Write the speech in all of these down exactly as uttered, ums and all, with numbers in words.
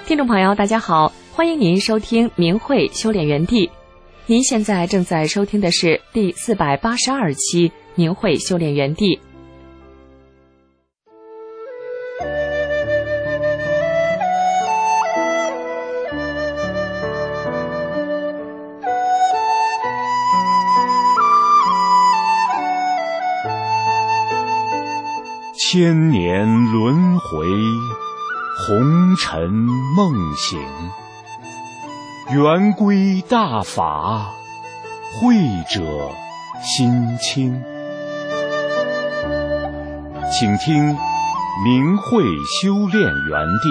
听众朋友大家好，欢迎您收听明慧修炼园地。您现在正在收听的是第四百八十二期明慧修炼园地。 千年轮回，红尘梦醒，圆归大法，慧者心清。请听明慧修炼园地。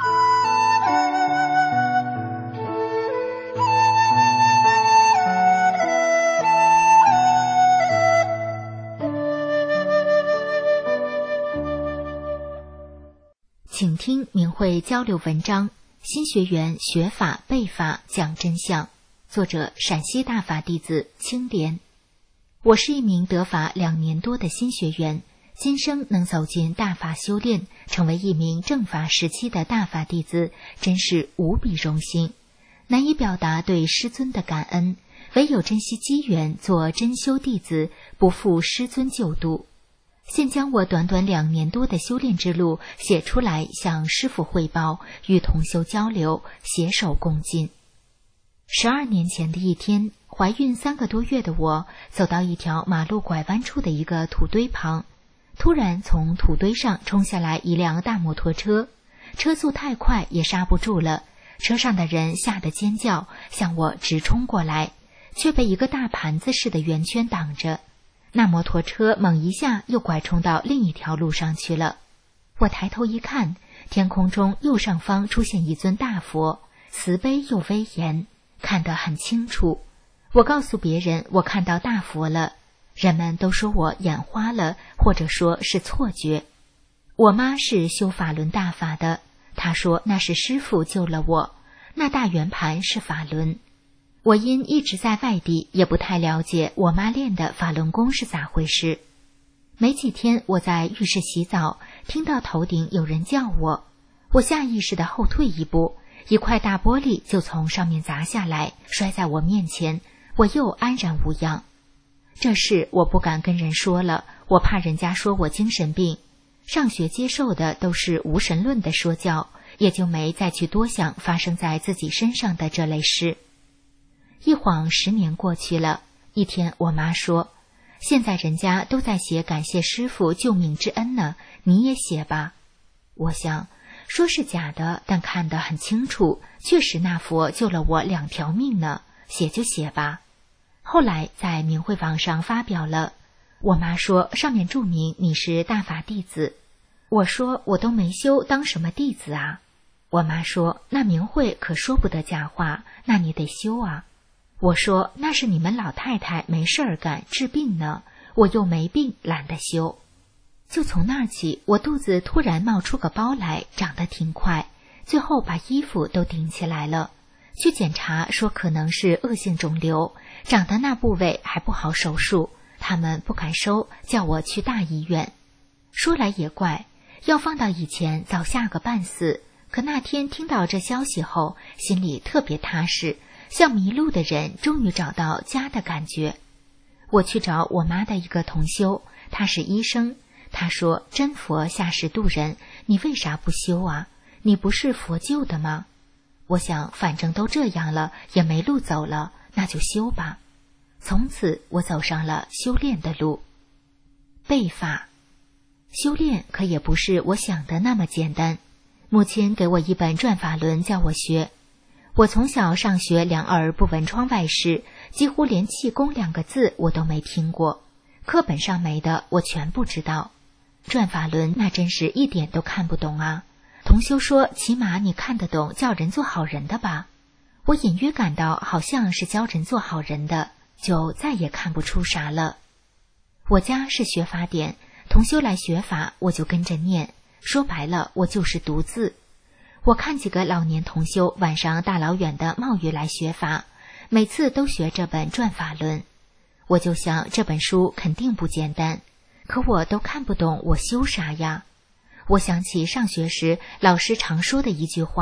请听明慧交流文章，新学员学法背法讲真相，作者陕西大法弟子青莲。我是一名得法两年多的新学员，今生能走进大法修炼，成为一名正法时期的大法弟子，真是无比荣幸，难以表达对师尊的感恩，唯有珍惜机缘，做真修弟子，不负师尊救度。现将我短短两年多的修炼之路写出来，向师父汇报，与同修交流，携手共进。十二年前的一天，怀孕三个多月的我走到一条马路拐弯处的一个土堆旁，突然从土堆上冲下来一辆大摩托车，车速太快也刹不住了，车上的人吓得尖叫，向我直冲过来，却被一个大盘子似的圆圈挡着。那摩托车猛一下又拐冲到另一条路上去了。我抬头一看，天空中右上方出现一尊大佛，慈悲又威严，看得很清楚。我告诉别人我看到大佛了，人们都说我眼花了，或者说是错觉。我妈是修法轮大法的，她说那是师父救了我，那大圆盘是法轮。我因一直在外地，也不太了解我妈练的法轮功是咋回事。没几天，我在浴室洗澡，听到头顶有人叫我，我下意识地后退一步，一块大玻璃就从上面砸下来，摔在我面前，我又安然无恙。这事我不敢跟人说了，我怕人家说我精神病。上学接受的都是无神论的说教，也就没再去多想发生在自己身上的这类事。一晃十年过去了，一天我妈说，现在人家都在写感谢师父救命之恩呢，你也写吧。我想说是假的，但看得很清楚，确实那佛救了我两条命呢，写就写吧。后来在明慧网上发表了，我妈说上面注明你是大法弟子。我说我都没修，当什么弟子啊？我妈说那明慧可说不得假话，那你得修啊。我说那是你们老太太没事儿干治病呢，我又没病，懒得修。就从那儿起，我肚子突然冒出个包来，长得挺快，最后把衣服都顶起来了。去检查说可能是恶性肿瘤，长的那部位还不好手术，他们不敢收，叫我去大医院。说来也怪，要放到以前早吓个半死，可那天听到这消息后，心里特别踏实，像迷路的人终于找到家的感觉。我去找我妈的一个同修，他是医生，他说真佛下世渡人，你为啥不修啊？你不是佛救的吗？我想反正都这样了，也没路走了，那就修吧。从此我走上了修炼的路。背法修炼可也不是我想的那么简单。母亲给我一本转法轮叫我学，我从小上学两耳不闻窗外事，几乎连气功两个字我都没听过，课本上没的我全不知道。转法轮那真是一点都看不懂啊。同修说起码你看得懂叫人做好人的吧，我隐约感到好像是教人做好人的，就再也看不出啥了。我家是学法典，同修来学法我就跟着念，说白了我就是读字。我看几个老年同修晚上大老远的冒雨来学法，每次都学这本转法轮，我就想这本书肯定不简单，可我都看不懂，我修啥呀？我想起上学时老师常说的一句话，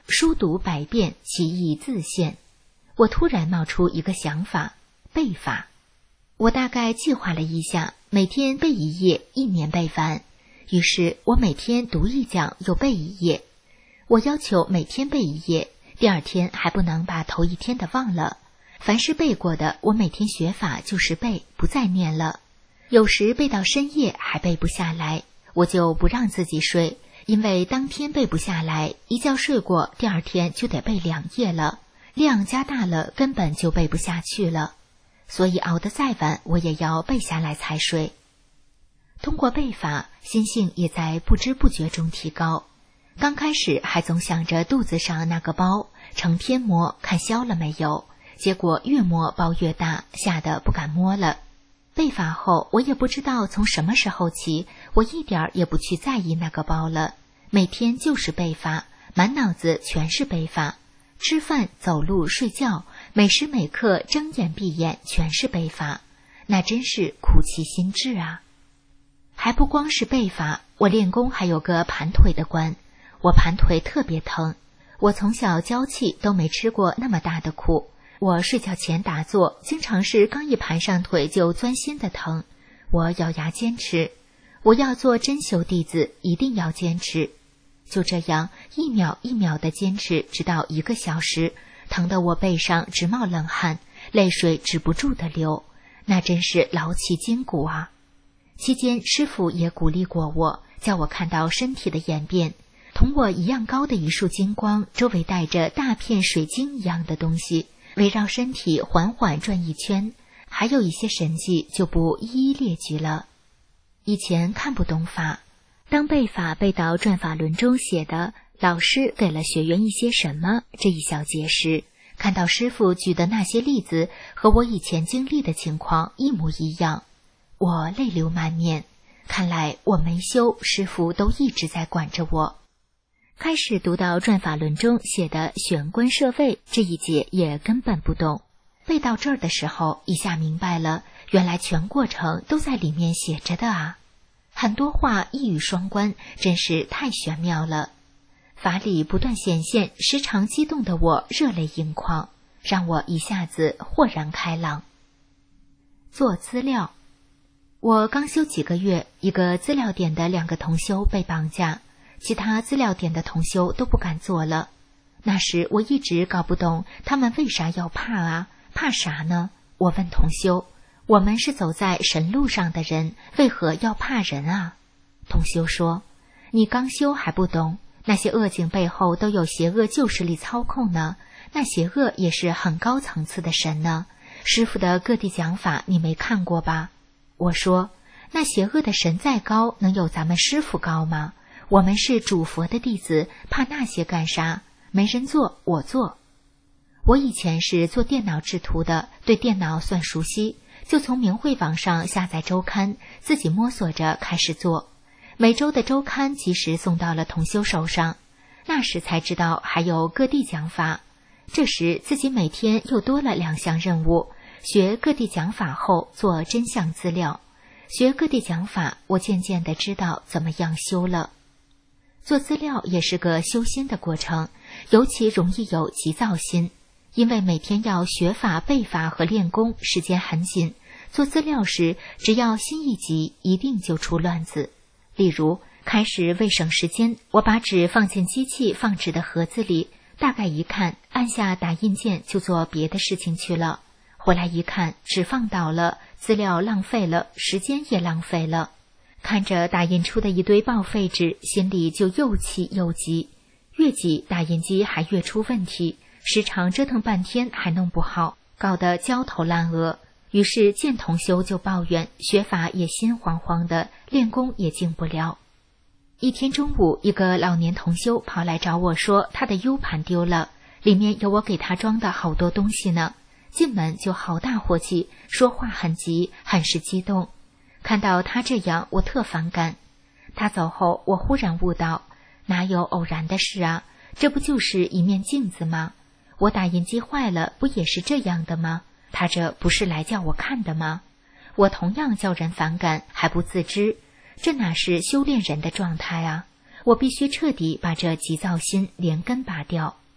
书读百遍，其义自现。我突然冒出一个想法，背法。我大概计划了一下，每天背一页，一年背完。于是我每天读一讲，又背一页。我要求每天背一页，第二天还不能把头一天的忘了。凡是背过的，我每天学法就是背，不再念了。有时背到深夜还背不下来，我就不让自己睡，因为当天背不下来，一觉睡过，第二天就得背两页了，量加大了，根本就背不下去了。所以熬得再晚，我也要背下来才睡。通过背法，心性也在不知不觉中提高。刚开始还总想着肚子上那个包，成天摸看消了没有，结果越摸包越大，吓得不敢摸了。背法后，我也不知道从什么时候起，我一点也不去在意那个包了，每天就是背法，满脑子全是背法。吃饭、走路、睡觉，每时每刻睁眼闭眼全是背法，那真是苦其心志啊！还不光是背法，我练功还有个盘腿的关，我盘腿特别疼。我从小娇气，都没吃过那么大的苦。我睡觉前打坐，经常是刚一盘上腿就钻心的疼。我咬牙坚持，我要做真修弟子，一定要坚持。就这样一秒一秒的坚持，直到一个小时，疼得我背上直冒冷汗，泪水止不住的流，那真是劳其筋骨啊！期间师父也鼓励过我，叫我看到身体的演变，同我一样高的一束金光，周围带着大片水晶一样的东西，围绕身体缓缓转一圈，还有一些神迹就不一一列举了。以前看不懂法，当背法背到转法轮中写的老师给了学员一些什么这一小节时，看到师父举的那些例子和我以前经历的情况一模一样，我泪流满面。看来我没修，师父都一直在管着我。开始读到转法轮中写的玄关设位这一节也根本不懂，背到这儿的时候一下明白了，原来全过程都在里面写着的啊！很多话一语双关，真是太玄妙了。法理不断显现，时常激动的我热泪盈眶，让我一下子豁然开朗。做资料，我刚修几个月，一个资料点的两个同修被绑架，其他资料点的同修都不敢做了。那时我一直搞不懂他们为啥要怕啊，怕啥呢？我问同修，我们是走在神路上的人，为何要怕人啊？同修说，你刚修还不懂，那些恶境背后都有邪恶旧势力操控呢，那邪恶也是很高层次的神呢。师父的各地讲法你没看过吧？我说，那邪恶的神再高，能有咱们师父高吗？我们是主佛的弟子，怕那些干啥？没人做，我做。我以前是做电脑制图的，对电脑算熟悉，就从明慧网上下载周刊，自己摸索着开始做。每周的周刊及时送到了同修手上，那时才知道还有各地讲法。这时自己每天又多了两项任务，学各地讲法后做真相资料。学各地讲法，我渐渐地知道怎么样修了。做资料也是个修心的过程，尤其容易有急躁心，因为每天要学法、背法和练功，时间很紧。做资料时，只要心一急，一定就出乱子。例如，开始为省时间，我把纸放进机器放纸的盒子里，大概一看，按下打印键就做别的事情去了。回来一看，纸放倒了，资料浪费了，时间也浪费了。看着打印出的一堆报废纸，心里就又气又急，越急打印机还越出问题，时常折腾半天还弄不好，搞得焦头烂额。于是见同修就抱怨，学法也心慌慌的，练功也静不了。一天中午，一个老年同修跑来找我说，他的 U 盘丢了，里面有我给他装的好多东西呢。进门就好大火气，说话很急，很是激动。看到他这样，我特反感。他走后，我忽然悟到，哪有偶然的事啊？这不就是一面镜子吗？我打印机坏了，不也是这样的吗？他这不是来叫我看的吗？我同样叫人反感，还不自知，这哪是修炼人的状态啊？我必须彻底把这急躁心连根拔掉。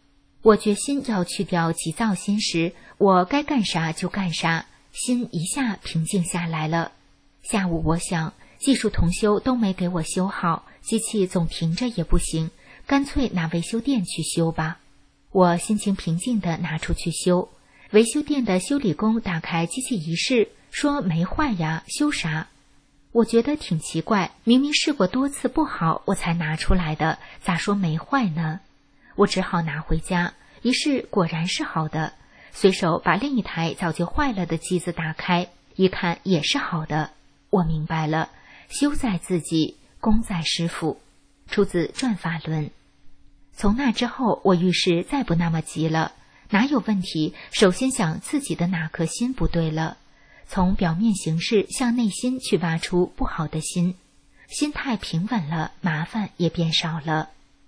我决心要去掉急躁心时，我该干啥就干啥，心一下平静下来了。下午我想，技术同修都没给我修好，机器总停着也不行，干脆拿维修店去修吧。我心情平静地拿出去修，维修店的修理工打开机器一试，说没坏呀，修啥？我觉得挺奇怪，明明试过多次不好我才拿出来的，咋说没坏呢？我只好拿回家，一试果然是好的，随手把另一台早就坏了的机子打开，一看也是好的。我明白了，修在自己，功在师傅。出自《转法轮》。从那之后，我遇事再不那么急了，哪有问题，首先想自己的哪颗心不对了，从表面形式向内心去挖出不好的心，心态平稳了，麻烦也变少了。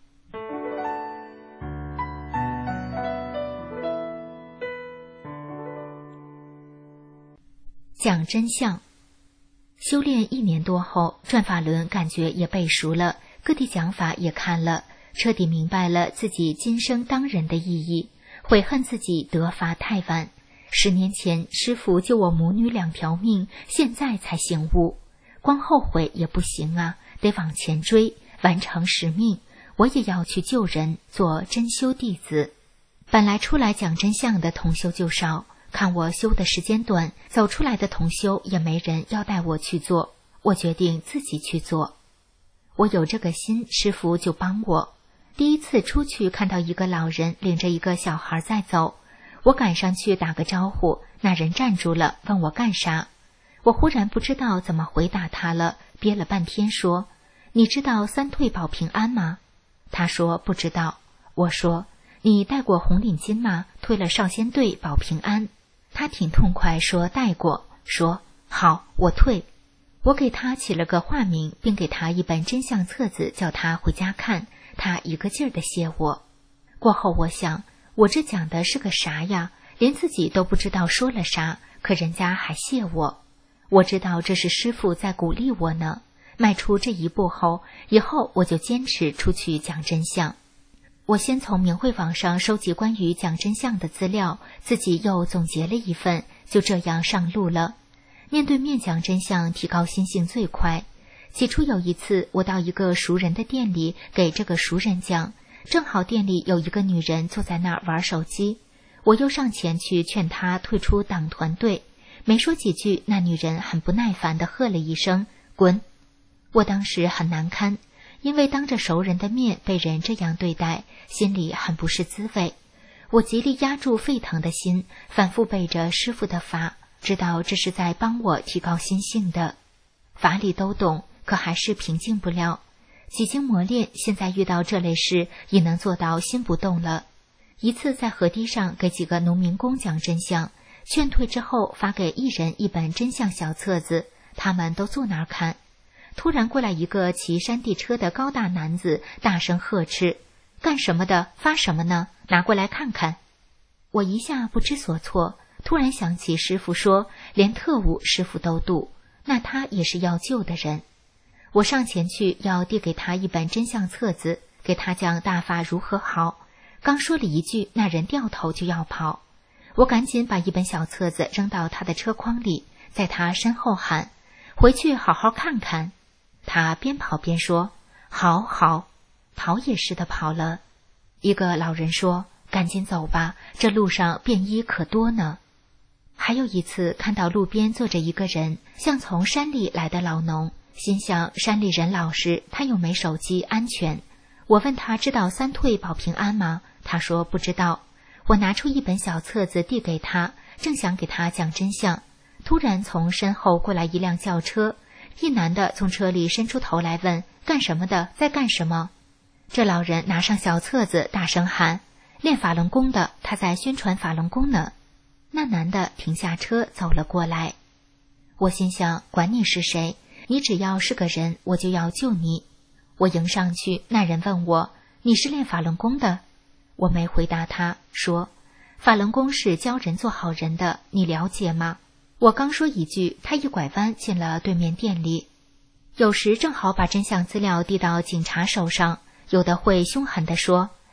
讲真相。修炼一年多后，转法轮感觉也背熟了，各地讲法也看了，彻底明白了自己今生当人的意义，悔恨自己得法太晚。十年前师父救我母女两条命，现在才醒悟，光后悔也不行啊，得往前追，完成使命。我也要去救人，做真修弟子。本来出来讲真相的同修就少，看我修的时间短，走出来的同修也没人要带我去做，我决定自己去做。我有这个心，师父就帮我。第一次出去看到一个老人领着一个小孩在走，我赶上去打个招呼，那人站住了，问我干啥。我忽然不知道怎么回答他了，憋了半天说，你知道三退保平安吗？他说不知道。我说，你带过红领巾吗？退了少先队保平安。他挺痛快说带过，说好，我退。我给他起了个化名，并给他一本真相册子，叫他回家看，他一个劲儿地谢我。过后我想，我这讲的是个啥呀？连自己都不知道说了啥，可人家还谢我。我知道这是师父在鼓励我呢。迈出这一步后，以后我就坚持出去讲真相。我先从明慧网上收集关于讲真相的资料，自己又总结了一份，就这样上路了。面对面讲真相，提高心性最快。起初有一次，我到一个熟人的店里，给这个熟人讲，正好店里有一个女人坐在那儿玩手机，我又上前去劝她退出党团队。没说几句，那女人很不耐烦地喝了一声滚。我当时很难堪，因为当着熟人的面被人这样对待，心里很不是滋味。我极力压住沸腾的心，反复背着师父的法，知道这是在帮我提高心性的。法理都懂，可还是平静不了。几经磨练，现在遇到这类事也能做到心不动了。一次在河堤上给几个农民工讲真相，劝退之后发给一人一本真相小册子，他们都坐那儿看。突然过来一个骑山地车的高大男子，大声呵斥，干什么的？发什么呢？拿过来看看。我一下不知所措，突然想起师父说连特务师父都渡，那他也是要救的人。我上前去要递给他一本真相册子，给他讲大法如何好。刚说了一句，那人掉头就要跑，我赶紧把一本小册子扔到他的车筐里，在他身后喊，回去好好看看。他边跑边说好好，逃也似的跑了。一个老人说，赶紧走吧，这路上便衣可多呢。还有一次看到路边坐着一个人，像从山里来的老农，心想山里人老实，他又没手机，安全。我问他知道三退保平安吗？他说不知道。我拿出一本小册子递给他，正想给他讲真相，突然从身后过来一辆轿车，一男的从车里伸出头来问，干什么的，在干什么？这老人拿上小册子大声喊，练法轮功的，他在宣传法轮功呢。那男的停下车走了过来。我心想，管你是谁，你只要是个人，我就要救你。我迎上去，那人问我，你是练法轮功的？我没回答他，说法轮功是教人做好人的，你了解吗？我刚说一句，他一拐弯进了对面店里。有时正好把真相资料递到警察手上，有的会凶狠地说，呀，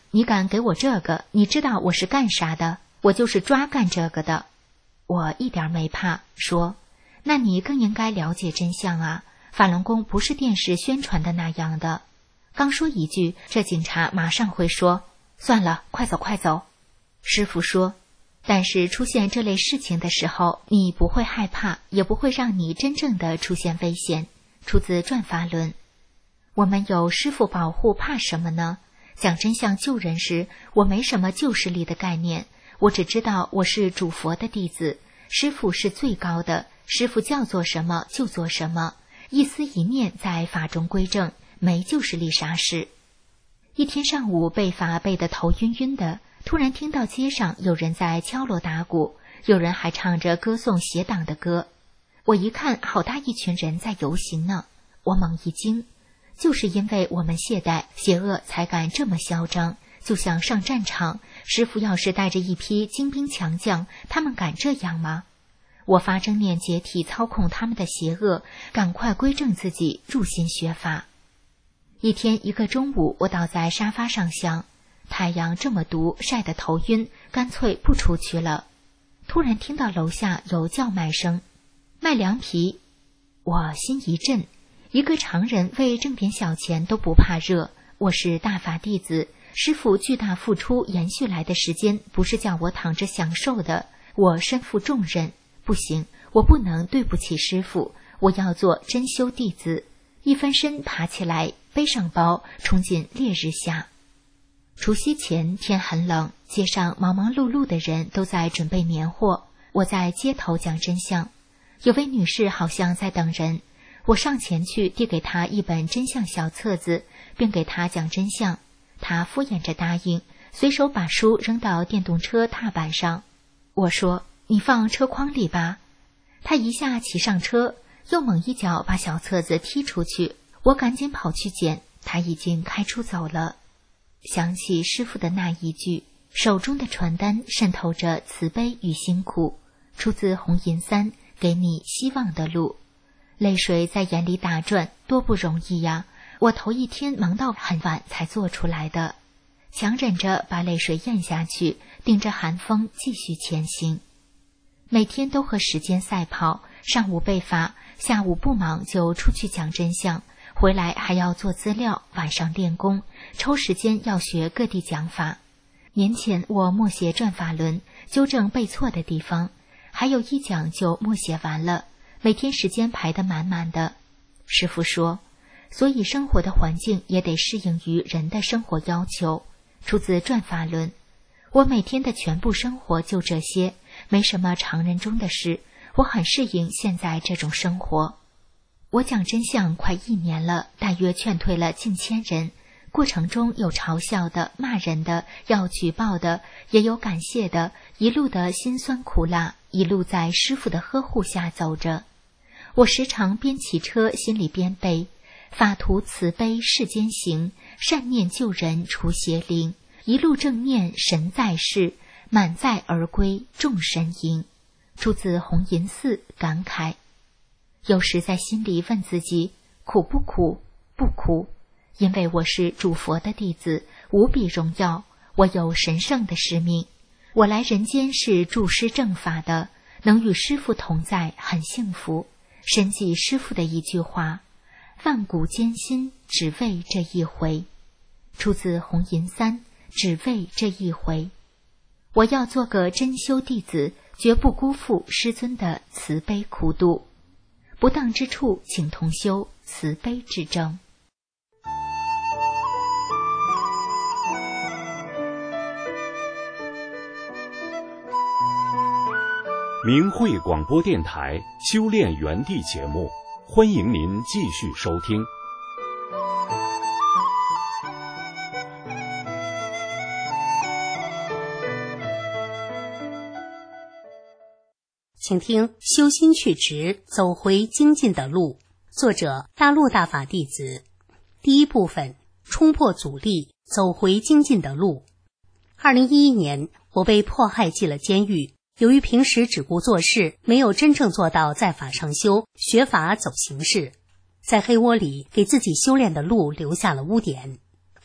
你敢给我这个？你知道我是干啥的？我就是抓干这个的。我一点没怕，说，那你更应该了解真相啊，法轮功不是电视宣传的那样的。刚说一句，这警察马上会说，算了，快走快走。师父说，但是出现这类事情的时候，你不会害怕，也不会让你真正的出现危险。出自转法轮。我们有师父保护，怕什么呢？讲真相救人时，我没什么救势力的概念，我只知道我是主佛的弟子，师父是最高的，师父叫做什么就做什么，一丝一念在法中归正，没救势力啥事。一天上午背法背得头晕晕的，突然听到街上有人在敲锣打鼓，有人还唱着歌颂邪党的歌。我一看，好大一群人在游行呢，我猛一惊，就是因为我们懈怠邪恶才敢这么嚣张，就像上战场，师父要是带着一批精兵强将，他们敢这样吗？我发正念解体操控他们的邪恶，赶快归正自己，入心学法。一天一个中午，我倒在沙发上想，太阳这么毒，晒得头晕，干脆不出去了。突然听到楼下有叫卖声，卖凉皮。我心一震，一个常人为挣点小钱都不怕热，我是大法弟子，师父巨大付出延续来的时间，不是叫我躺着享受的，我身负重任，不行，我不能对不起师父，我要做真修弟子。一翻身爬起来，背上包，冲进烈日下。除夕前天很冷，街上忙忙碌碌的人都在准备年货，我在街头讲真相。有位女士好像在等人，我上前去递给她一本真相小册子，并给她讲真相。她敷衍着答应，随手把书扔到电动车踏板上。我说，你放车筐里吧。她一下骑上车，又猛一脚把小册子踢出去，我赶紧跑去捡，她已经开出走了。想起师父的那一句，手中的传单渗透着慈悲与辛苦，出自红银三，给你希望的路。泪水在眼里打转，多不容易呀！我头一天忙到很晚才做出来的，强忍着把泪水咽下去，顶着寒风继续前行。每天都和时间赛跑，上午背法，下午不忙就出去讲真相，回来还要做资料，晚上练功，抽时间要学各地讲法。年前我默写转法轮，纠正背错的地方，还有一讲就默写完了，每天时间排得满满的。师父说，所以生活的环境也得适应于人的生活要求，出自转法轮。我每天的全部生活就这些，没什么常人中的事，我很适应现在这种生活。我讲真相快一年了，大约劝退了近千人，过程中有嘲笑的、骂人的，要举报的，也有感谢的，一路的辛酸苦辣，一路在师父的呵护下走着。我时常边骑车心里边背，法图慈悲世间行，善念救人除邪灵，一路正念神在世，满载而归众神迎。出自红银寺，感慨。有时在心里问自己，苦不苦？不苦，因为我是主佛的弟子，无比荣耀，我有神圣的使命。我来人间是助师正法的，能与师父同在，很幸福。深记师父的一句话，万古艰辛，只为这一回。出自红银三，只为这一回。我要做个真修弟子，绝不辜负师尊的慈悲苦度。不当之处，请同修，慈悲之正。 明慧广播电台修炼园地节目，欢迎您继续收听。 请听《修心去直，走回精进的路》，作者大陆大法弟子。第一部分，冲破阻力，走回精进的路。二零一一年，我被迫害进了监狱。由于平时只顾做事，没有真正做到在法上修，学法走形式，在黑窝里给自己修炼的路留下了污点。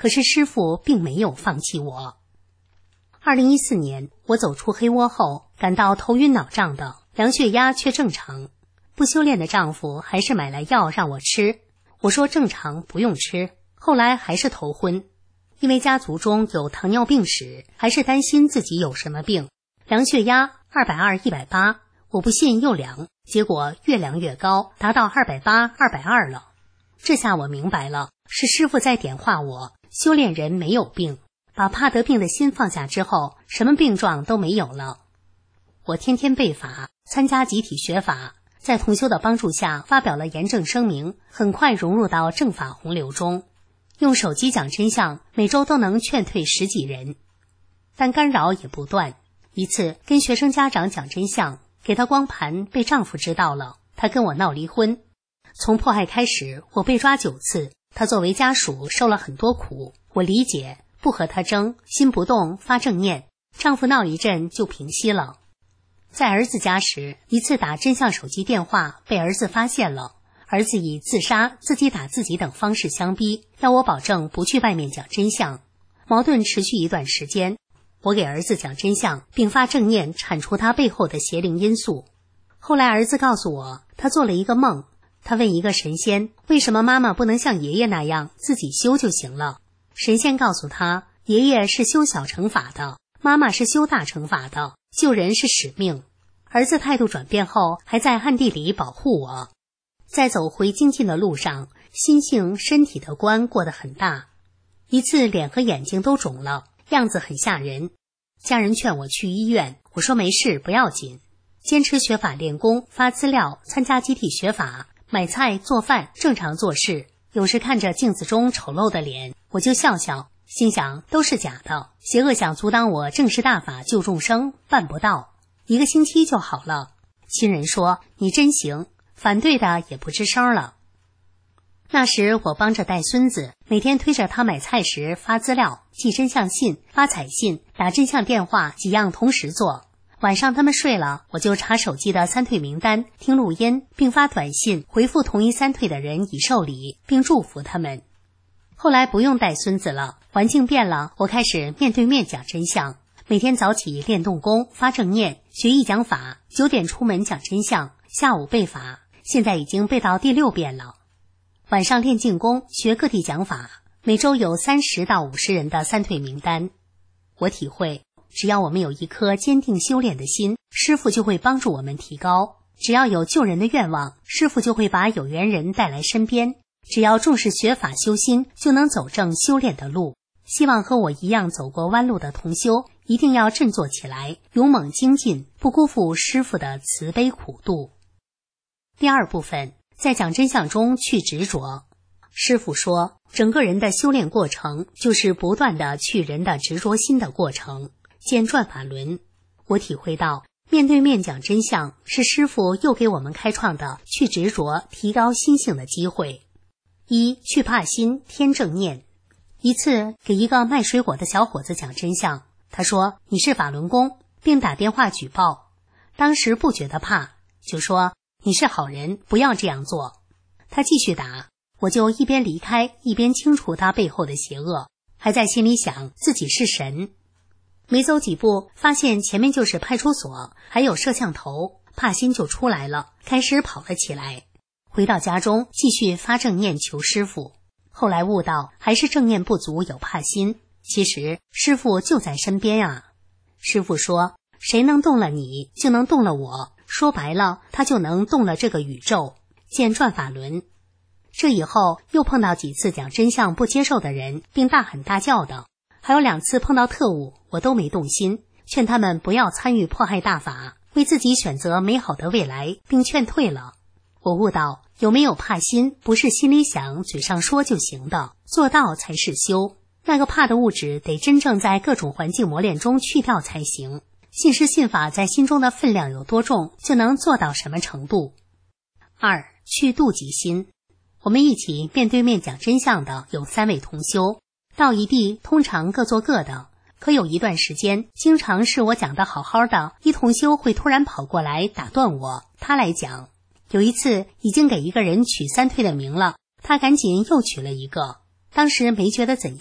可是师父并没有放弃我。二零一四年，我走出黑窝后，感到头晕脑胀的，量血压却正常。不修炼的丈夫还是买来药让我吃，我说正常不用吃，后来还是头昏。因为家族中有糖尿病史，还是担心自己有什么病。量血压二百二、一百八，我不信又量，结果越量越高，达到二百八、二百二了。这下我明白了，是师父在点化我，修炼人没有病，把怕得病的心放下之后，什么病状都没有了。我天天背法，参加集体学法，在同修的帮助下发表了严正声明，很快融入到正法洪流中。用手机讲真相，每周都能劝退十几人，但干扰也不断。一次跟学生家长讲真相，给他光盘，被丈夫知道了，他跟我闹离婚。从迫害开始，我被抓九次，他作为家属受了很多苦，我理解，不和他争，心不动，发正念，丈夫闹一阵就平息了。在儿子家时，一次打真相手机电话被儿子发现了，儿子以自杀、自己打自己等方式相逼，要我保证不去外面讲真相。矛盾持续一段时间，我给儿子讲真相，并发正念铲除他背后的邪灵因素。后来儿子告诉我，他做了一个梦，他问一个神仙，为什么妈妈不能像爷爷那样自己修就行了？神仙告诉他，爷爷是修小乘法的，妈妈是修大乘法的，救人是使命。儿子态度转变后，还在暗地里保护我。在走回精进的路上，心性、身体的关过得很大。一次脸和眼睛都肿了，样子很吓人。家人劝我去医院，我说没事，不要紧。坚持学法练功，发资料，参加集体学法，买菜做饭，正常做事。有时看着镜子中丑陋的脸，我就笑笑，心想都是假的，邪恶想阻挡我正视大法救众生，办不到。一个星期就好了。亲人说你真行，反对的也不吱声了。那时我帮着带孙子，每天推着他买菜时发资料，寄真相信，发彩信，打真相电话，几样同时做。晚上他们睡了，我就查手机的三退名单，听录音，并发短信回复同一三退的人已受理，并祝福他们。后来不用带孙子了，环境变了，我开始面对面讲真相。每天早起练动功，发正念，学义讲法，九点出门讲真相，下午背法，现在已经背到第六遍了。晚上练静功，学各地讲法，每周有三十到五十人的三退名单。我体会，只要我们有一颗坚定修炼的心，师父就会帮助我们提高。只要有救人的愿望，师父就会把有缘人带来身边。只要重视学法修心，就能走正修炼的路。希望和我一样走过弯路的同修，一定要振作起来，勇猛精进，不辜负师父的慈悲苦度。第二部分，在讲真相中去执着。师父说，整个人的修炼过程就是不断的去人的执着心的过程。见转法轮，我体会到面对面讲真相是师父又给我们开创的去执着提高心性的机会。一，去怕心，添正念。一次给一个卖水果的小伙子讲真相，他说你是法轮功，并打电话举报。当时不觉得怕，就说你是好人，不要这样做。他继续打，我就一边离开一边清除他背后的邪恶，还在心里想自己是神。没走几步，发现前面就是派出所，还有摄像头，怕心就出来了，开始跑了起来。回到家中继续发正念求师父，后来悟到还是正念不足有怕心，其实师父就在身边啊。师父说，谁能动了你，就能动了我，说白了，他就能动了这个宇宙。见转法轮。这以后又碰到几次讲真相不接受的人，并大喊大叫的，还有两次碰到特务，我都没动心，劝他们不要参与迫害大法，为自己选择美好的未来，并劝退了。我悟到，有没有怕心，不是心里想嘴上说就行的，做到才是修。那个怕的物质得真正在各种环境磨练中去掉才行。信师信法在心中的分量有多重，就能做到什么程度。二，去妒忌心。我们一起面对面讲真相的有三位同修，到一地通常各做各的，可有一段时间，经常是我讲的好好的，一同修会突然跑过来打断我，他来讲。有一次已经给一个人取三退的名了，他赶紧又取了一个，当时没觉得怎样，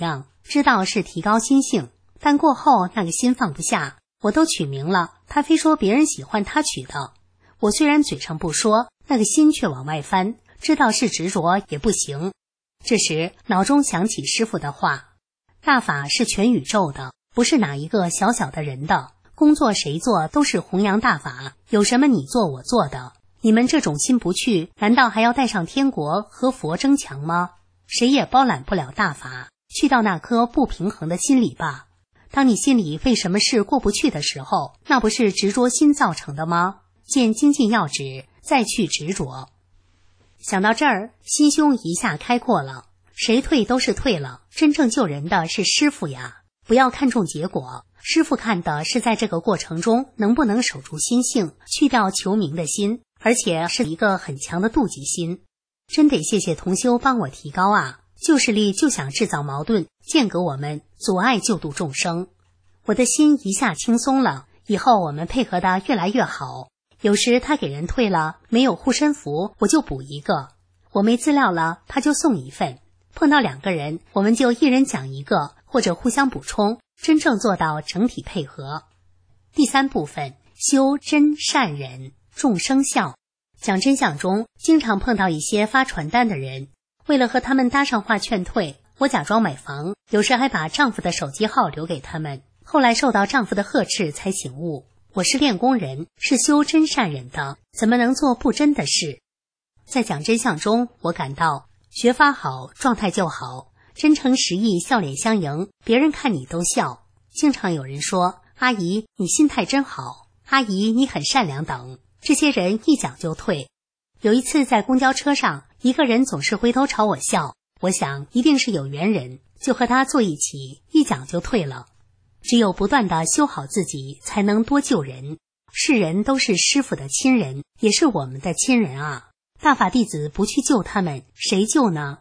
知道是提高心性，但过后那个心放不下，我都取名了，他非说别人喜欢他取的。我虽然嘴上不说，那个心却往外翻，知道是执着也不行。这时脑中想起师父的话，大法是全宇宙的，不是哪一个小小的人的，工作谁做都是弘扬大法，有什么你做我做的？你们这种心不去，难道还要带上天国和佛争强吗？谁也包揽不了大法，去到那颗不平衡的心里吧。当你心里为什么事过不去的时候，那不是执着心造成的吗？见精进要旨，再去执着。想到这儿，心胸一下开阔了，谁退都是退了，真正救人的是师父呀。不要看重结果，师父看的是在这个过程中能不能守住心性，去掉求名的心，而且是一个很强的妒忌心。真得谢谢同修帮我提高啊，旧势力就想制造矛盾，间隔我们，阻碍救度众生。我的心一下轻松了，以后我们配合的越来越好。有时他给人退了，没有护身符，我就补一个；我没资料了，他就送一份。碰到两个人，我们就一人讲一个，或者互相补充，真正做到整体配合。第三部分，修真善忍，众生孝。讲真相中，经常碰到一些发传单的人，为了和他们搭上话劝退，我假装买房，有时还把丈夫的手机号留给他们。后来受到丈夫的呵斥才醒悟，我是练功人，是修真善忍的，怎么能做不真的事？在讲真相中，我感到学法好，状态就好，真诚实意，笑脸相迎，别人看你都笑。经常有人说，阿姨你心态真好，阿姨你很善良等，这些人一讲就退。有一次在公交车上，一个人总是回头朝我笑，我想一定是有缘人，就和他坐一起，一讲就退了。只有不断地修好自己，才能多救人。世人都是师父的亲人，也是我们的亲人啊！大法弟子不去救他们，谁救呢？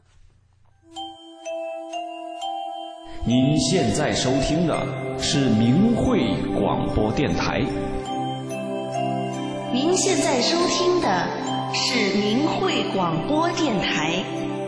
您现在收听的是明慧广播电台。 您现在收听的是明慧广播电台。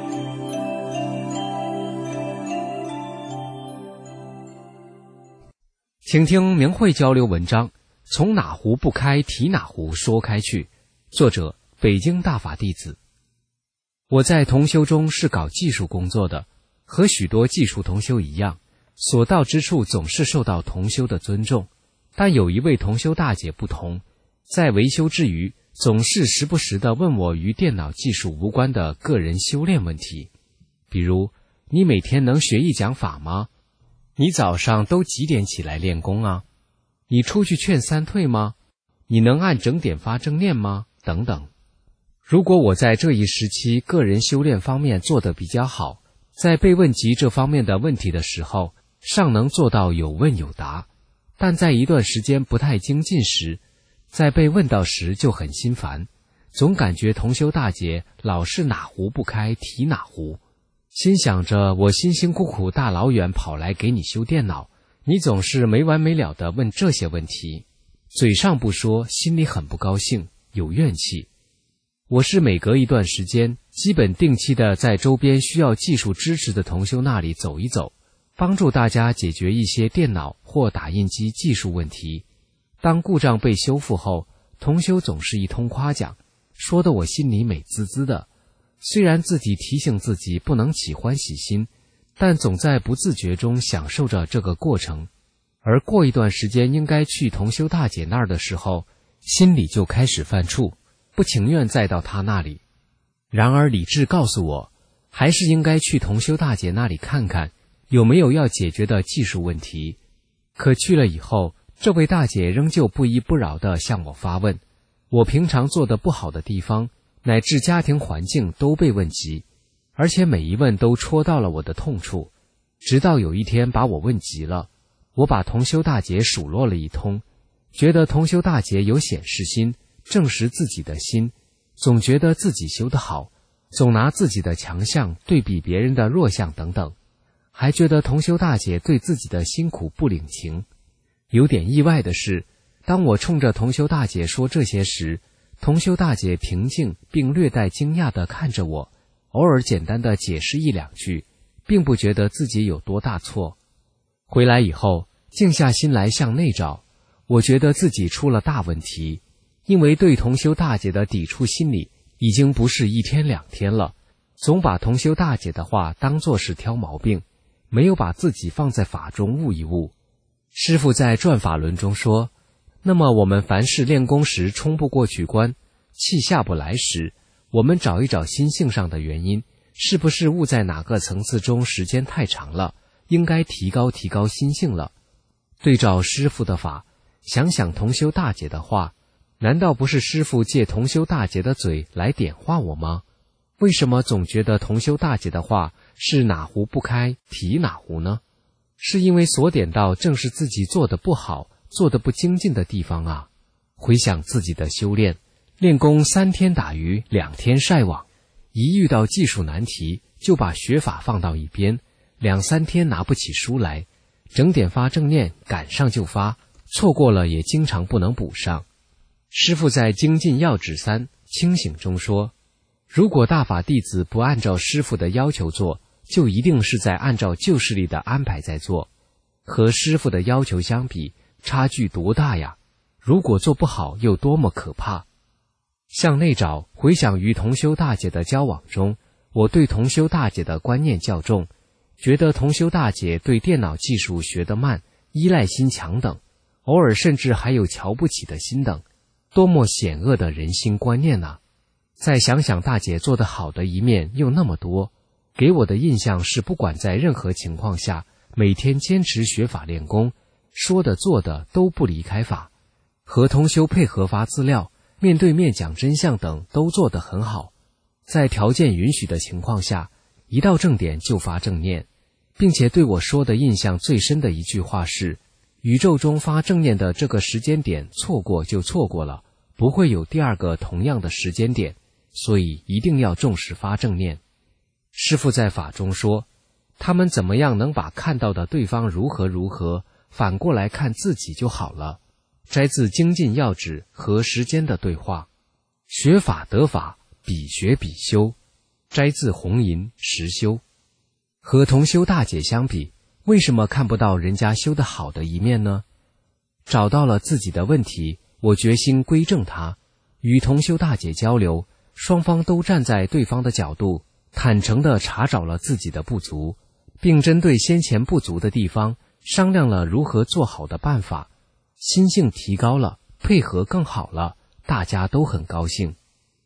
请听明慧交流文章，从哪壶不开提哪壶说开去。作者北京大法弟子。我在同修中是搞技术工作的，和许多技术同修一样，所到之处总是受到同修的尊重。但有一位同修大姐不同，在维修之余，总是时不时地问我与电脑技术无关的个人修炼问题，比如，你每天能学一讲法吗？你早上都几点起来练功啊？你出去劝三退吗？你能按整点发正念吗？等等。如果我在这一时期个人修炼方面做得比较好，在被问及这方面的问题的时候，尚能做到有问有答，但在一段时间不太精进时，在被问到时就很心烦，总感觉同修大姐老是哪壶不开提哪壶。心想着我辛辛苦苦大老远跑来给你修电脑，你总是没完没了地问这些问题，嘴上不说，心里很不高兴，有怨气。我是每隔一段时间，基本定期的在周边需要技术支持的同修那里走一走，帮助大家解决一些电脑或打印机技术问题。当故障被修复后，同修总是一通夸奖，说得我心里美滋滋的。虽然自己提醒自己不能起欢喜心，但总在不自觉中享受着这个过程。而过一段时间应该去同修大姐那儿的时候，心里就开始犯怵，不情愿再到她那里。然而理智告诉我，还是应该去同修大姐那里看看，有没有要解决的技术问题。可去了以后，这位大姐仍旧不依不饶地向我发问，我平常做的不好的地方，乃至家庭环境都被问及，而且每一问都戳到了我的痛处。直到有一天把我问急了，我把同修大姐数落了一通，觉得同修大姐有显示心，证实自己的心，总觉得自己修得好，总拿自己的强项对比别人的弱项等等，还觉得同修大姐对自己的辛苦不领情。有点意外的是，当我冲着同修大姐说这些时，同修大姐平静并略带惊讶地看着我，偶尔简单地解释一两句， 并不觉得自己有多大错。回来以后，静下心来向内找，我觉得自己出了大问题，因为对同修大姐的抵触心理已经不是一天两天了，总把同修大姐的话当作是挑毛病，没有把自己放在法中悟一悟。师父在转法轮中说，那么我们凡是练功时冲不过去关，气下不来时，我们找一找心性上的原因，是不是悟在哪个层次中时间太长了，应该提高提高心性了。对照师父的法，想想同修大姐的话，难道不是师父借同修大姐的嘴来点化我吗？为什么总觉得同修大姐的话是哪壶不开提哪壶呢？是因为所点到正是自己做得不好，做得不精进的地方啊。回想自己的修炼，练功三天打鱼两天晒网，一遇到技术难题就把学法放到一边，两三天拿不起书来，整点发正念，赶上就发，错过了也经常不能补上。师父在精进要旨三清醒中说，如果大法弟子不按照师父的要求做，就一定是在按照旧势力的安排在做，和师父的要求相比，差距多大呀？如果做不好又多么可怕。向内找，回想与同修大姐的交往中，我对同修大姐的观念较重，觉得同修大姐对电脑技术学得慢，依赖心强等，偶尔甚至还有瞧不起的心等，多么险恶的人心观念啊！再想想大姐做得好的一面又那么多，给我的印象是不管在任何情况下，每天坚持学法练功，说的做的都不离开法，和同修配合发资料，面对面讲真相等都做得很好。在条件允许的情况下，一到正点就发正念，并且对我说的印象最深的一句话是，宇宙中发正念的这个时间点错过就错过了，不会有第二个同样的时间点，所以一定要重视发正念。师父在法中说，他们怎么样能把看到的对方如何如何，反过来看自己就好了。摘自精进要旨和时间的对话，学法得法，比学比修。摘自红银实修。和同修大姐相比，为什么看不到人家修得好的一面呢？找到了自己的问题，我决心归正它。与同修大姐交流，双方都站在对方的角度，坦诚地查找了自己的不足，并针对先前不足的地方商量了如何做好的办法，心性提高了，配合更好了，大家都很高兴。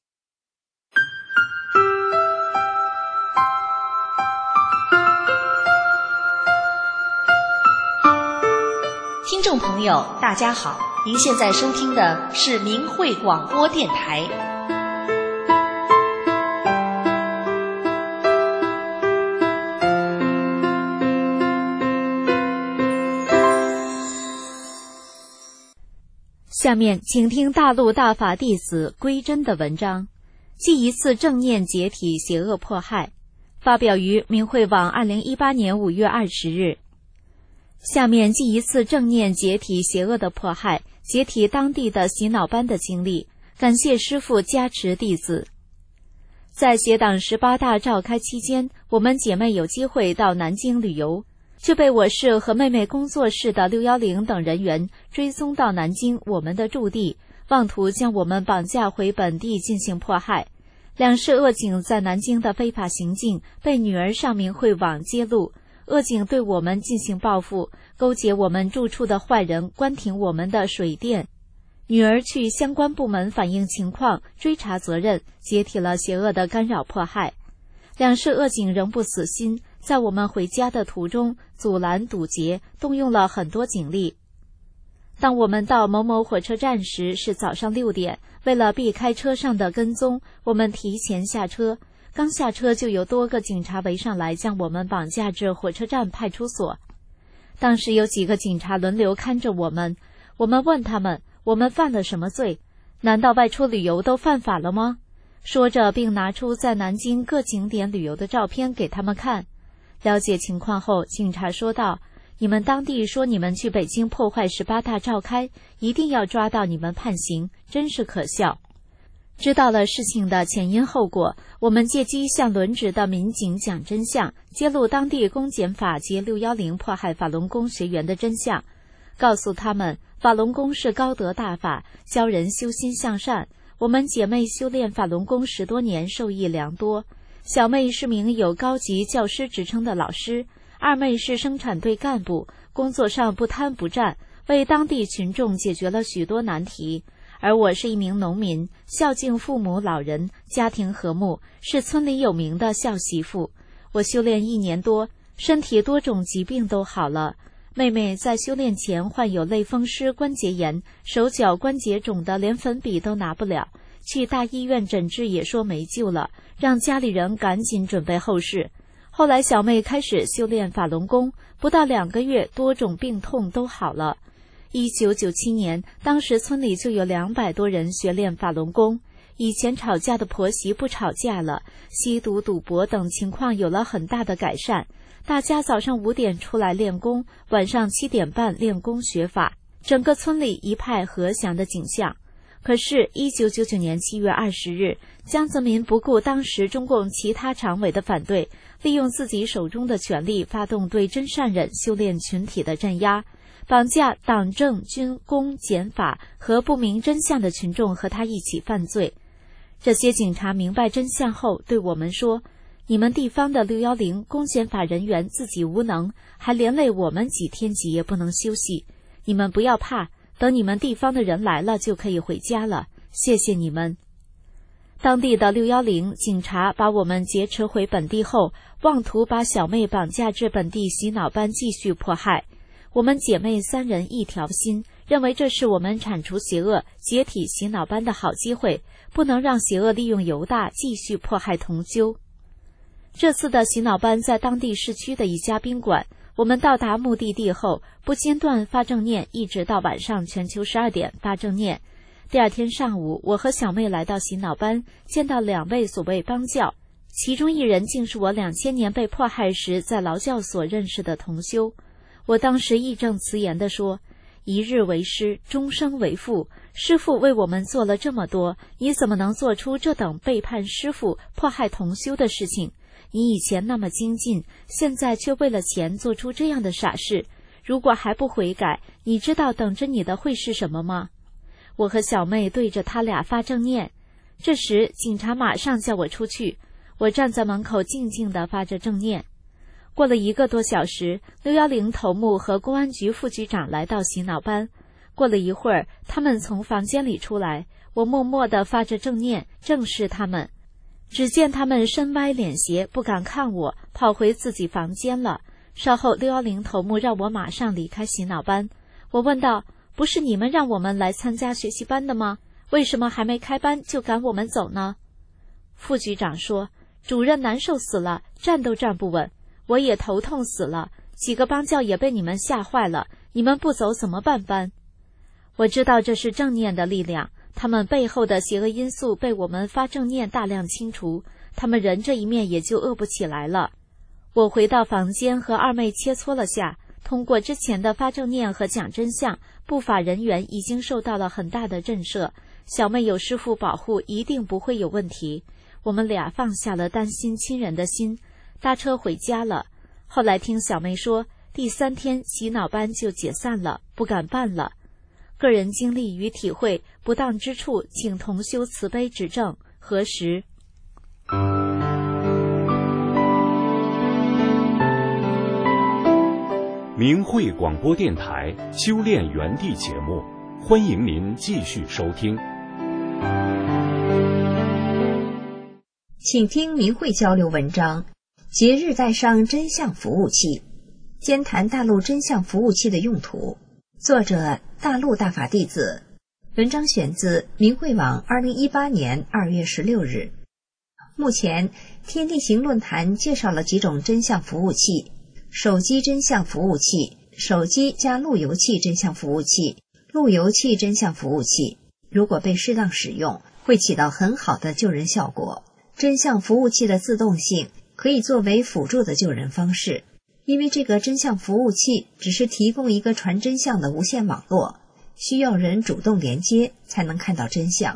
听众朋友，大家好，您现在收听的是明慧广播电台。 下面请听大陆大法弟子归真的文章，记一次正念解体邪恶迫害，发表于明慧网二零一八年五月二十日。下面记一次正念解体邪恶的迫害，解体当地的洗脑班的经历，感谢师父加持弟子。在协党十八大召开期间，我们姐妹有机会到南京旅游，却被我市和妹妹工作室的六一零等人员追踪到南京我们的驻地，妄图将我们绑架回本地进行迫害。两市恶警在南京的非法行径被女儿上明慧网揭露，恶警对我们进行报复，勾结我们住处的坏人关停我们的水电。女儿去相关部门反映情况，追查责任，解体了邪恶的干扰迫害。两市恶警仍不死心，在我们回家的途中阻拦堵截，动用了很多警力。当我们到某某火车站时是早上六点，为了避开车上的跟踪，我们提前下车。刚下车就有多个警察围上来，将我们绑架至火车站派出所。当时有几个警察轮流看着我们，我们问他们，我们犯了什么罪？难道外出旅游都犯法了吗？说着并拿出在南京各景点旅游的照片给他们看。了解情况后，警察说道，你们当地说你们去北京破坏十八大召开，一定要抓到你们判刑，真是可笑。 知道了事情的前因后果，我们借机向轮值的民警讲真相，揭露当地公检法及六一零迫害法轮功学员的真相，告诉他们法轮功是高德大法，教人修心向善。我们姐妹修炼法轮功十多年，受益良多。小妹是名有高级教师职称的老师，二妹是生产队干部，工作上不贪不占，为当地群众解决了许多难题。而我是一名农民，孝敬父母老人，家庭和睦，是村里有名的孝媳妇。我修炼一年多，身体多种疾病都好了。妹妹在修炼前患有类风湿关节炎，手脚关节肿得连粉笔都拿不了，去大医院诊治也说没救了，让家里人赶紧准备后事。后来小妹开始修炼法轮功，不到两个月，多种病痛都好了。一九九七年，当时村里就有两百多人学练法轮功。以前吵架的婆媳不吵架了，吸毒、赌博等情况有了很大的改善。大家早上五点出来练功，晚上七点半练功学法，整个村里一派和祥的景象。可是一九九九年七月二十日，江泽民不顾当时中共其他常委的反对，利用自己手中的权力，发动对真善忍修炼群体的镇压，绑架党政军公检法和不明真相的群众和他一起犯罪。这些警察明白真相后对我们说，你们地方的六一零公检法人员自己无能，还连累我们几天几夜不能休息，你们不要怕，等你们地方的人来了就可以回家了，谢谢你们。当地的六一零警察把我们劫持回本地后，妄图把小妹绑架至本地洗脑班继续迫害。我们姐妹三人一条心，认为这是我们铲除邪恶、解体洗脑班的好机会，不能让邪恶利用犹大继续迫害同修。这次的洗脑班在当地市区的一家宾馆，我们到达目的地后，不间断发正念，一直到晚上全球十二点发正念。第二天上午，我和小妹来到洗脑班，见到两位所谓帮教，其中一人竟是我两千年被迫害时在劳教所认识的同修。我当时义正辞严地说，一日为师，终生为父，师父为我们做了这么多，你怎么能做出这等背叛师父、迫害同修的事情？你以前那么精进，现在却为了钱做出这样的傻事，如果还不悔改，你知道等着你的会是什么吗？我和小妹对着他俩发正念。这时警察马上叫我出去，我站在门口静静地发着正念。过了一个多小时，六一零头目和公安局副局长来到洗脑班。过了一会儿，他们从房间里出来，我默默地发着正念，正视他们。只见他们身歪脸斜，不敢看我，跑回自己房间了。稍后六一零头目让我马上离开洗脑班。我问道，不是你们让我们来参加学习班的吗？为什么还没开班就赶我们走呢？副局长说，主任难受死了，站都站不稳，我也头痛死了，几个帮教也被你们吓坏了，你们不走怎么办班？我知道这是正念的力量，他们背后的邪恶因素被我们发正念大量清除，他们人这一面也就恶不起来了。我回到房间和二妹切磋了下，通过之前的发正念和讲真相，不法人员已经受到了很大的震慑，小妹有师父保护，一定不会有问题。我们俩放下了担心亲人的心，搭车回家了。后来听小妹说，第三天洗脑班就解散了，不敢办了。个人经历与体会，不当之处，请同修慈悲指正，核实。 明慧广播电台修炼园地节目，欢迎您继续收听。 请听明慧交流文章，节日带上真相服务器，兼谈大陆真相服务器的用途。作者大陆大法弟子。文章选自明慧网二零一八年二月十六日。目前天地行论坛介绍了几种真相服务器：手机真相服务器、手机加路由器真相服务器、路由器真相服务器。如果被适当使用，会起到很好的救人效果。真相服务器的自动性可以作为辅助的救人方式，因为这个真相服务器只是提供一个传真相的无线网络，需要人主动连接才能看到真相，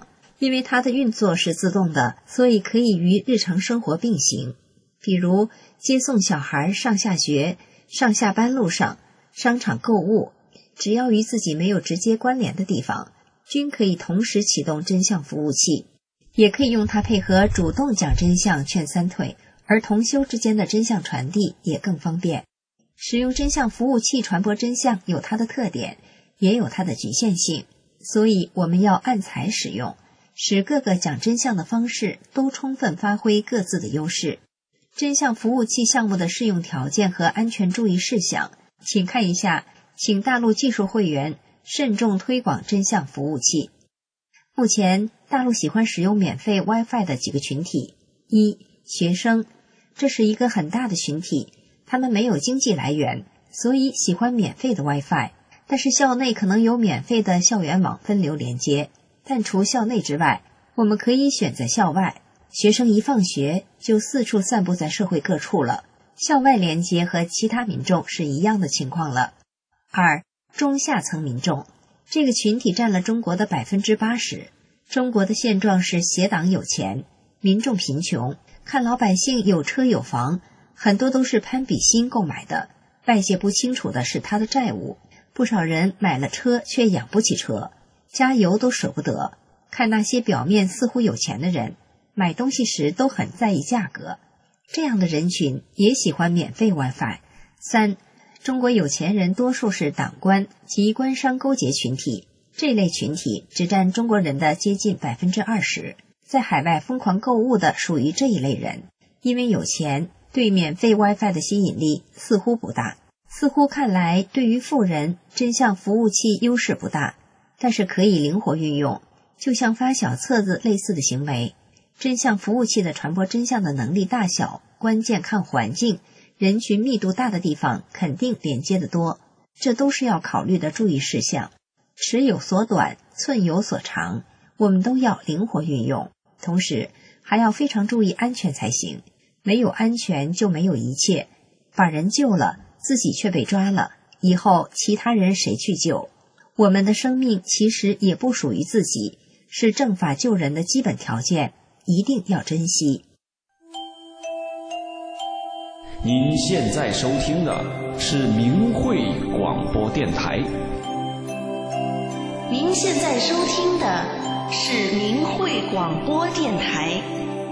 因为它的运作是自动的，所以可以与日常生活并行。比如接送小孩上下学、上下班路上、商场购物，只要与自己没有直接关联的地方，均可以同时启动真相服务器。也可以用它配合主动讲真相劝三退，而同修之间的真相传递也更方便。使用真相服务器传播真相有它的特点，也有它的局限性，所以我们要按才使用，使各个讲真相的方式都充分发挥各自的优势。真相服务器项目的适用条件和安全注意事项，请看一下，请大陆技术会员慎重推广真相服务器。目前大陆喜欢使用免费 Wi-Fi 的几个群体：一、学生，这是一个很大的群体，他们没有经济来源，所以喜欢免费的 Wi-Fi。但是校内可能有免费的校园网分流连接，但除校内之外，我们可以选择校外。学生一放学就四处散布在社会各处了，校外连接和其他民众是一样的情况了。二、中下层民众，这个群体占了中国的 百分之八十。 中国的现状是邪党有钱，民众贫穷，看老百姓有车有房，很多都是攀比心购买的，外界不清楚的是他的债务。不少人买了车却养不起车，加油都舍不得。看那些表面似乎有钱的人，买东西时都很在意价格，这样的人群也喜欢免费 Wi-Fi。 三、中国有钱人多数是党官及官商勾结群体，这类群体只占中国人的接近 百分之二十， 在海外疯狂购物的属于这一类人。因为有钱，对免费 Wi-Fi 的吸引力似乎不大，似乎看来对于富人真相服务器优势不大，但是可以灵活运用，就像发小册子类似的行为。真相服务器的传播真相的能力大小，关键看环境，人群密度大的地方肯定连接得多，这都是要考虑的注意事项。尺有所短，寸有所长，我们都要灵活运用，同时还要非常注意安全才行。没有安全就没有一切，把人救了，自己却被抓了，以后其他人谁去救？我们的生命其实也不属于自己，是正法救人的基本条件，一定要珍惜。 您现在收听的是明慧广播电台。 您现在收听的是明慧广播电台。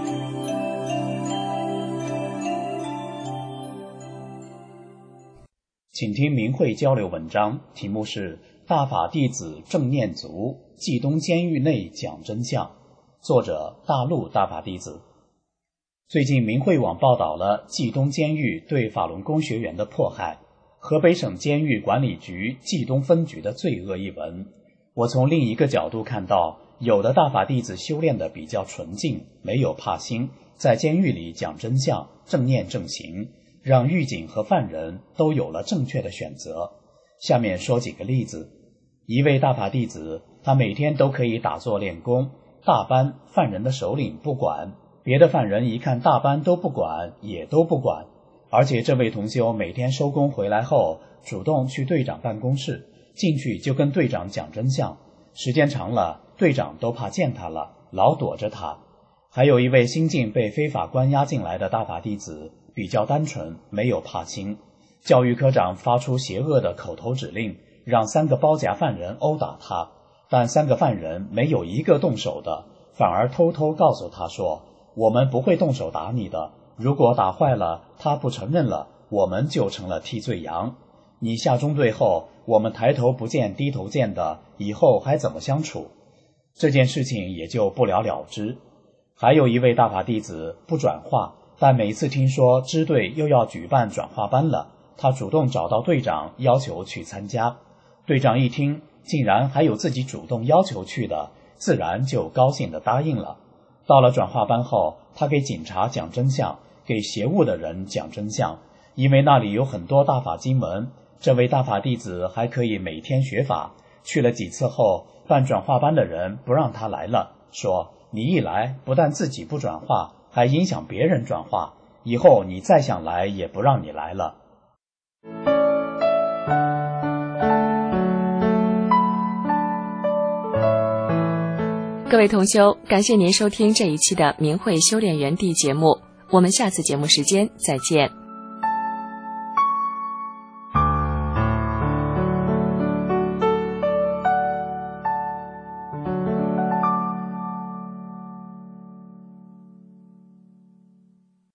请听明慧交流文章，题目是大法弟子正念足，冀东监狱内讲真相，作者大陆大法弟子。最近明慧网报道了冀东监狱对法轮功学员的迫害，河北省监狱管理局冀东分局的罪恶一文。我从另一个角度看到，有的大法弟子修炼的比较纯净，没有怕心，在监狱里讲真相，正念正行，让狱警和犯人都有了正确的选择。下面说几个例子。一位大法弟子，他每天都可以打坐练功，大班犯人的首领不管，别的犯人一看大班都不管，也都不管。而且这位同修每天收工回来后，主动去队长办公室，进去就跟队长讲真相，时间长了，队长都怕见他了，老躲着他。还有一位新晋被非法关押进来的大法弟子，比较单纯，没有怕心。教育科长发出邪恶的口头指令，让三个包夹犯人殴打他，但三个犯人没有一个动手的，反而偷偷告诉他说，我们不会动手打你的，如果打坏了，他不承认了，我们就成了替罪羊。你下中队后，我们抬头不见低头见的，以后还怎么相处？这件事情也就不了了之。还有一位大法弟子不转化，但每次听说支队又要举办转化班了，他主动找到队长要求去参加。队长一听，竟然还有自己主动要求去的，自然就高兴地答应了。到了转化班后，他给警察讲真相，给邪物的人讲真相，因为那里有很多大法经文，这位大法弟子还可以每天学法。去了几次后，办转化班的人不让他来了，说你一来不但自己不转化，还影响别人转化，以后你再想来也不让你来了。 各位同修，感谢您收听这一期的明慧修炼园地节目，我们下次节目时间再见。